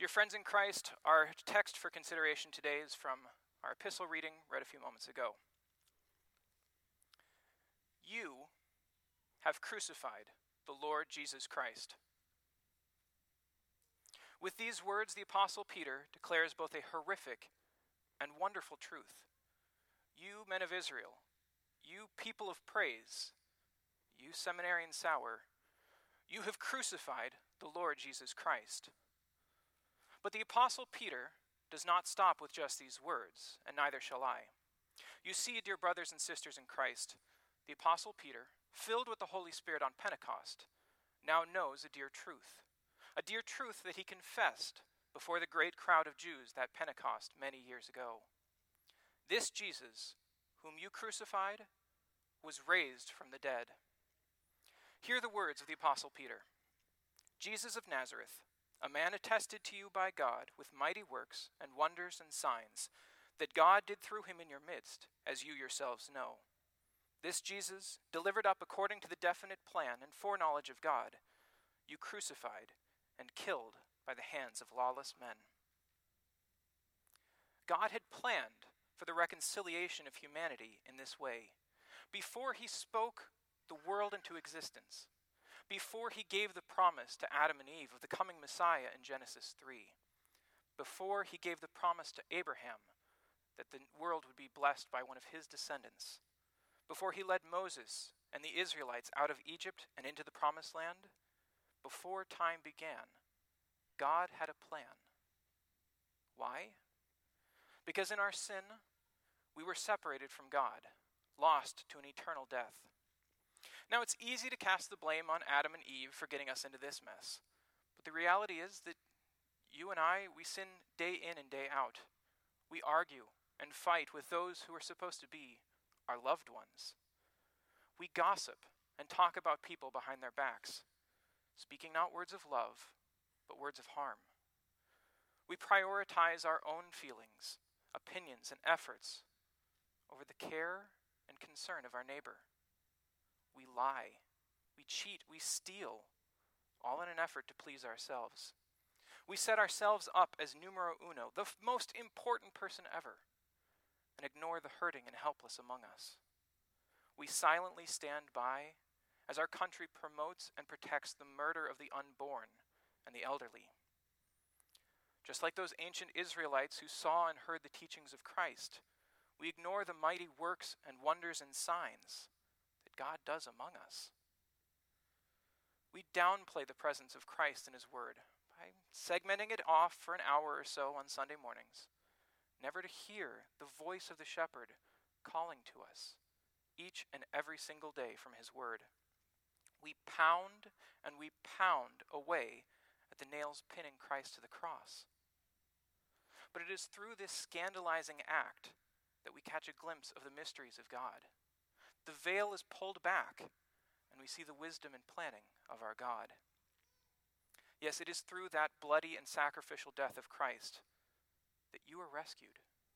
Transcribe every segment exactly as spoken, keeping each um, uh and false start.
Dear friends in Christ, our text for consideration today is from our epistle reading read a few moments ago. You have crucified the Lord Jesus Christ. With these words, the Apostle Peter declares both a horrific and wonderful truth. You men of Israel, you people of praise, you seminarian sour, you have crucified the Lord Jesus Christ. But the Apostle Peter does not stop with just these words, and neither shall I. You see, dear brothers and sisters in Christ, the Apostle Peter, filled with the Holy Spirit on Pentecost, now knows a dear truth, a dear truth that he confessed before the great crowd of Jews that Pentecost many years ago. This Jesus, whom you crucified, was raised from the dead. Hear the words of the Apostle Peter. Jesus of Nazareth, a man attested to you by God with mighty works and wonders and signs, that God did through him in your midst, as you yourselves know. This Jesus, delivered up according to the definite plan and foreknowledge of God, you crucified and killed by the hands of lawless men. God had planned for the reconciliation of humanity in this way. Before he spoke the world into existence, before he gave the promise to Adam and Eve of the coming Messiah in Genesis three, before he gave the promise to Abraham that the world would be blessed by one of his descendants, before he led Moses and the Israelites out of Egypt and into the promised land, before time began, God had a plan. Why? Because in our sin, we were separated from God, lost to an eternal death. Now, it's easy to cast the blame on Adam and Eve for getting us into this mess. But the reality is that you and I, we sin day in and day out. We argue and fight with those who are supposed to be our loved ones. We gossip and talk about people behind their backs, speaking not words of love, but words of harm. We prioritize our own feelings, opinions, and efforts over the care and concern of our neighbor. We lie, we cheat, we steal, all in an effort to please ourselves. We set ourselves up as numero uno, the f- most important person ever, and ignore the hurting and helpless among us. We silently stand by as our country promotes and protects the murder of the unborn and the elderly. Just like those ancient Israelites who saw and heard the teachings of Christ, we ignore the mighty works and wonders and signs God does among us. We downplay the presence of Christ in his word by segmenting it off for an hour or so on Sunday mornings, never to hear the voice of the shepherd calling to us each and every single day from his word. We pound and we pound away at the nails pinning Christ to the cross. But it is through this scandalizing act that we catch a glimpse of the mysteries of God. The veil is pulled back, and we see the wisdom and planning of our God. Yes, it is through that bloody and sacrificial death of Christ that you are rescued.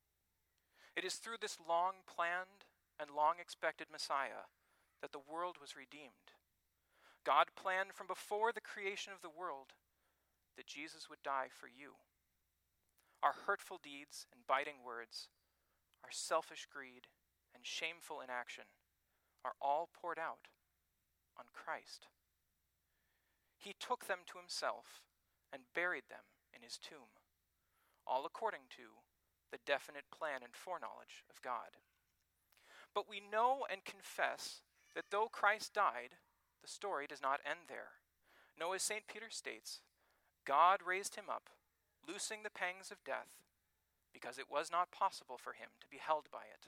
It is through this long-planned and long-expected Messiah that the world was redeemed. God planned from before the creation of the world that Jesus would die for you. Our hurtful deeds and biting words, our selfish greed and shameful inaction are all poured out on Christ. He took them to himself and buried them in his tomb, all according to the definite plan and foreknowledge of God. But we know and confess that though Christ died, the story does not end there. No, as Saint Peter states, God raised him up, loosing the pangs of death, because it was not possible for him to be held by it.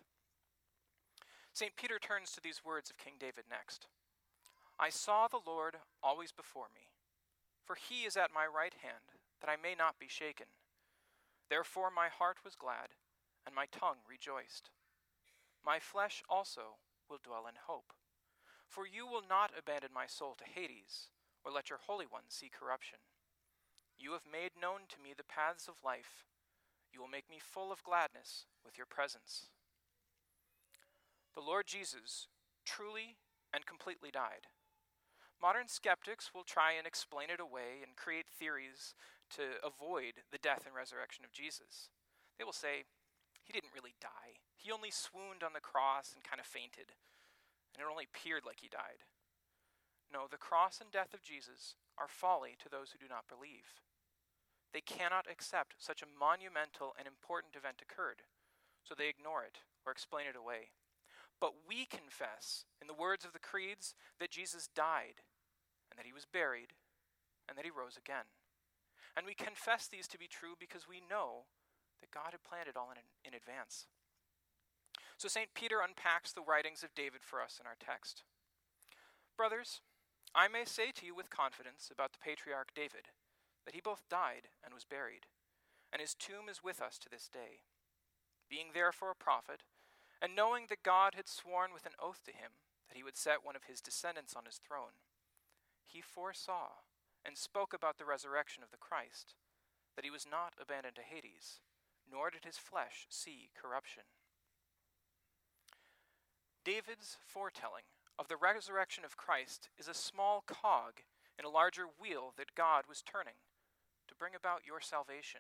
Saint Peter turns to these words of King David next. I saw the Lord always before me, for he is at my right hand, that I may not be shaken. Therefore my heart was glad, and my tongue rejoiced. My flesh also will dwell in hope, for you will not abandon my soul to Hades, or let your Holy One see corruption. You have made known to me the paths of life. You will make me full of gladness with your presence. The Lord Jesus truly and completely died. Modern skeptics will try and explain it away and create theories to avoid the death and resurrection of Jesus. They will say, he didn't really die. He only swooned on the cross and kind of fainted, and it only appeared like he died. No, the cross and death of Jesus are folly to those who do not believe. They cannot accept such a monumental and important event occurred, so they ignore it or explain it away. But we confess, in the words of the creeds, that Jesus died, and that he was buried, and that he rose again. And we confess these to be true because we know that God had planned it all in, in advance. So Saint Peter unpacks the writings of David for us in our text. Brothers, I may say to you with confidence about the patriarch David, that he both died and was buried, and his tomb is with us to this day. Being therefore a prophet, and knowing that God had sworn with an oath to him that he would set one of his descendants on his throne, he foresaw and spoke about the resurrection of the Christ, that he was not abandoned to Hades, nor did his flesh see corruption. David's foretelling of the resurrection of Christ is a small cog in a larger wheel that God was turning to bring about your salvation.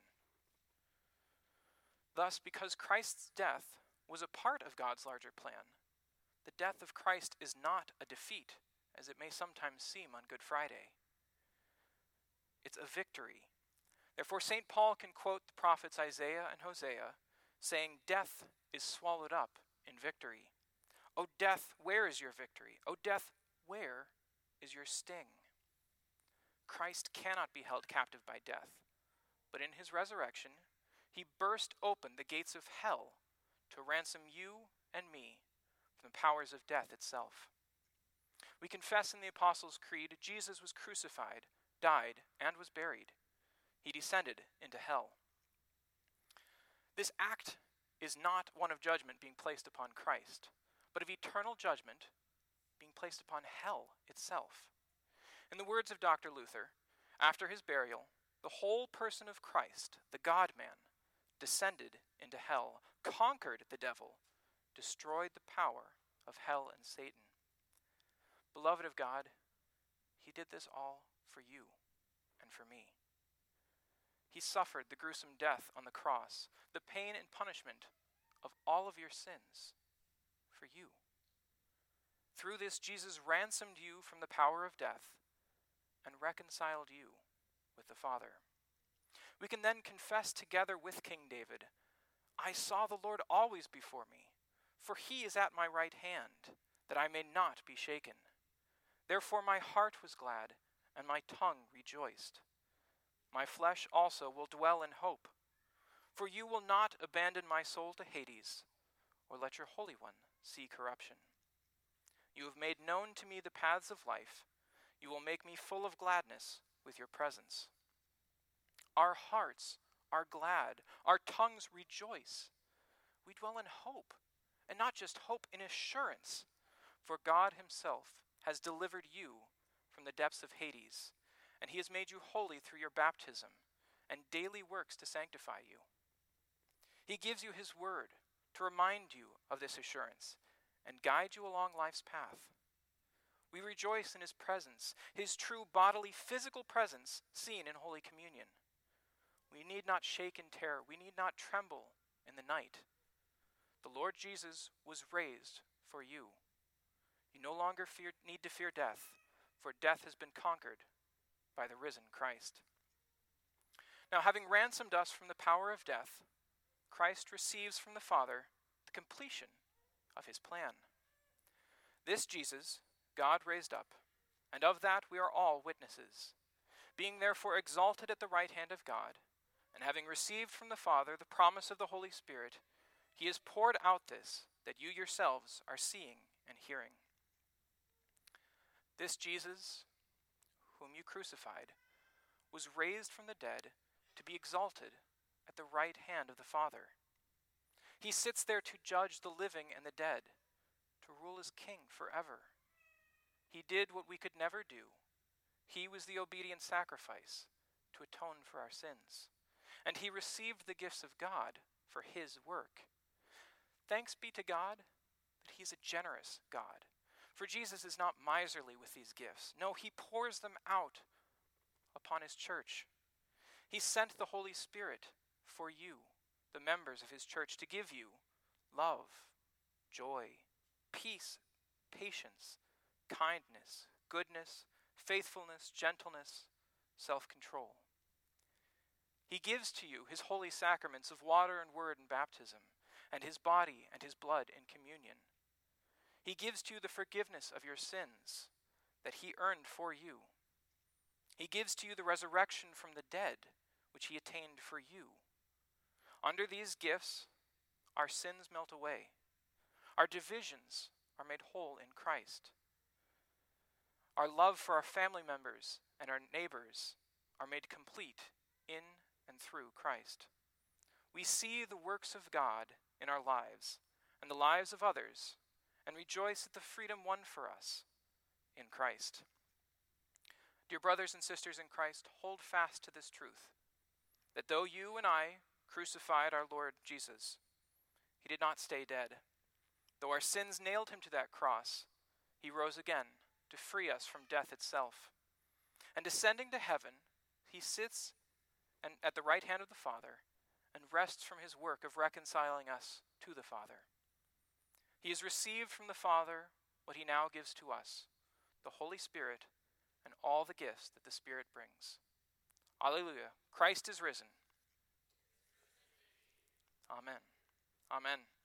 Thus, because Christ's death was a part of God's larger plan, the death of Christ is not a defeat, as it may sometimes seem on Good Friday. It's a victory. Therefore, Saint Paul can quote the prophets Isaiah and Hosea, saying, "Death is swallowed up in victory. O death, where is your victory? O death, where is your sting?" Christ cannot be held captive by death, but in his resurrection, he burst open the gates of hell to ransom you and me from the powers of death itself. We confess in the Apostles' Creed, Jesus was crucified, died, and was buried. He descended into hell. This act is not one of judgment being placed upon Christ, but of eternal judgment being placed upon hell itself. In the words of Doctor Luther, after his burial, the whole person of Christ, the God-man, descended into hell, conquered the devil, destroyed the power of hell and Satan. Beloved of God, he did this all for you and for me. He suffered the gruesome death on the cross, the pain and punishment of all of your sins for you. Through this, Jesus ransomed you from the power of death and reconciled you with the Father. We can then confess together with King David, "I saw the Lord always before me, for he is at my right hand, that I may not be shaken. Therefore my heart was glad, and my tongue rejoiced. My flesh also will dwell in hope, for you will not abandon my soul to Hades, or let your Holy One see corruption. You have made known to me the paths of life. You will make me full of gladness with your presence." Our hearts are glad. Our tongues rejoice. We dwell in hope, and not just hope, in assurance, for God himself has delivered you from the depths of Hades, and he has made you holy through your baptism and daily works to sanctify you. He gives you his word to remind you of this assurance and guide you along life's path. We rejoice in his presence, his true bodily, physical presence seen in Holy Communion. We need not shake in terror. We need not tremble in the night. The Lord Jesus was raised for you. You no longer fear, need to fear death, for death has been conquered by the risen Christ. Now, having ransomed us from the power of death, Christ receives from the Father the completion of his plan. This Jesus God raised up, and of that we are all witnesses. Being therefore exalted at the right hand of God, and having received from the Father the promise of the Holy Spirit, he has poured out this, that you yourselves are seeing and hearing. This Jesus, whom you crucified, was raised from the dead to be exalted at the right hand of the Father. He sits there to judge the living and the dead, to rule as king forever. He did what we could never do. He was the obedient sacrifice to atone for our sins. And he received the gifts of God for his work. Thanks be to God that he's a generous God. For Jesus is not miserly with these gifts. No, he pours them out upon his church. He sent the Holy Spirit for you, the members of his church, to give you love, joy, peace, patience, kindness, goodness, faithfulness, gentleness, self-control. He gives to you his holy sacraments of water and word in baptism, and his body and his blood in communion. He gives to you the forgiveness of your sins that he earned for you. He gives to you the resurrection from the dead, which he attained for you. Under these gifts, our sins melt away. Our divisions are made whole in Christ. Our love for our family members and our neighbors are made complete in and through Christ. We see the works of God in our lives and the lives of others, and rejoice at the freedom won for us in Christ. Dear brothers and sisters in Christ, hold fast to this truth, that though you and I crucified our Lord Jesus, he did not stay dead. Though our sins nailed him to that cross, he rose again to free us from death itself. And descending to heaven, he sits and at the right hand of the Father and rests from his work of reconciling us to the Father. He has received from the Father what he now gives to us, the Holy Spirit and all the gifts that the Spirit brings. Alleluia. Christ is risen. Amen. Amen.